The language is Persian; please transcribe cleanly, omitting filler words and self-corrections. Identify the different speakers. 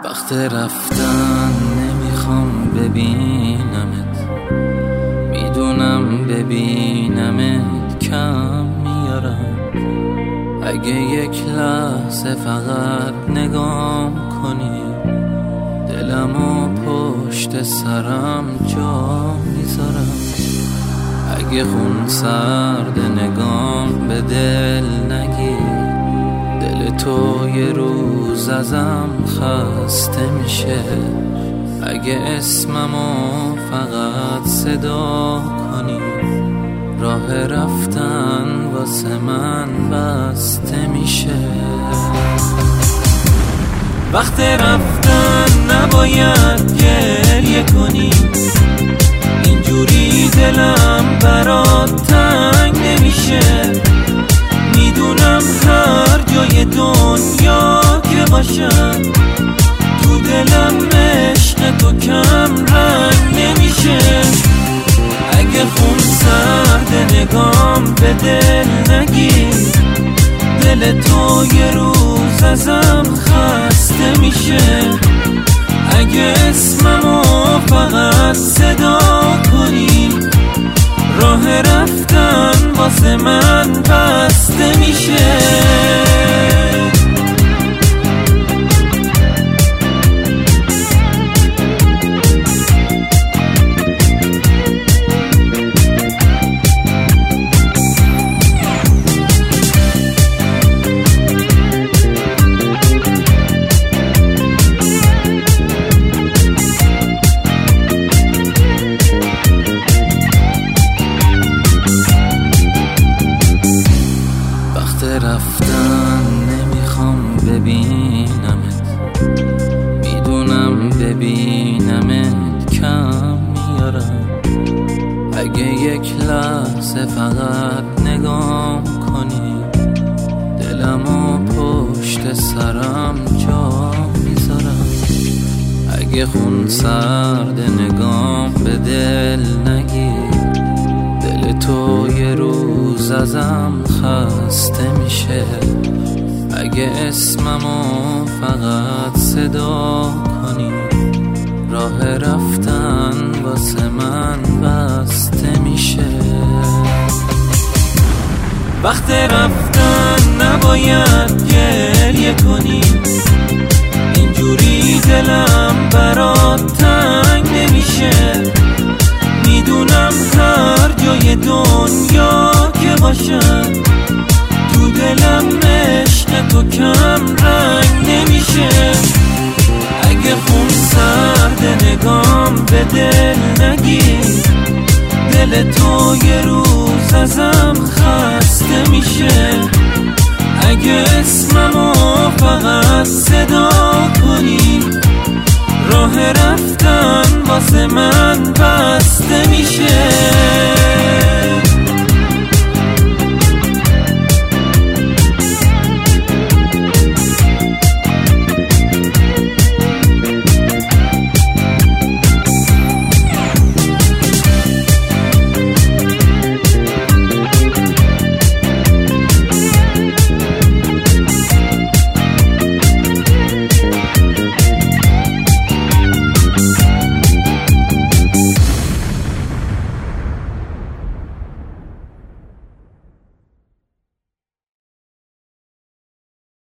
Speaker 1: وقت رفتن نمیخوام ببینمت، میدونم ببینمت کم میارم. اگه یک لحظه فقط نگام کنی، دلمو پشت سرم جا میذارم. اگه خون سرد نگام به دل نگیر، دل تو یه روز ازم خسته میشه. اگه اسممو فقط صدا کنی، راه رفتن واسه من بسته میشه. وقت رفتن نباید گریه کنی، اینجوری دلم برات تنگ نمیشه. میدونم هر جای دنیا که باشم، تو دلم عشق تو کم رنگ نمیشه. اگه خون سرد نگام به دل نگیر، دل تو یه روز ازم خسته میشه. اگه اسممو فقط صدا کنی، راه رفتن واسه من بسته میشه. رفتن نمیخوام ببینمت، میدونم ببینمت کم میارم. اگه یک لحظه فقط نگام کنی، دلمو پشت سرم جا میذارم. اگه خون سرد نگام به دل نگیر، دل تو یه روز ازم خسته میشه. اگه اسممو فقط صدا کنی، راه رفتن واسه من بسته میشه. وقت رفتن نباید گریه کنی، اینجوری دلم برات تنگ نمیشه. میدونم هر جای دنیا که باشم، تو دلم عشق تو کم رنگ نمیشه. اگه خون سرد نگام به دل نگیر، دل تو یه روز ازم خسته میشه. اگه اسممو فقط صدا کنی، راه رفتن واسه من بسته میشه.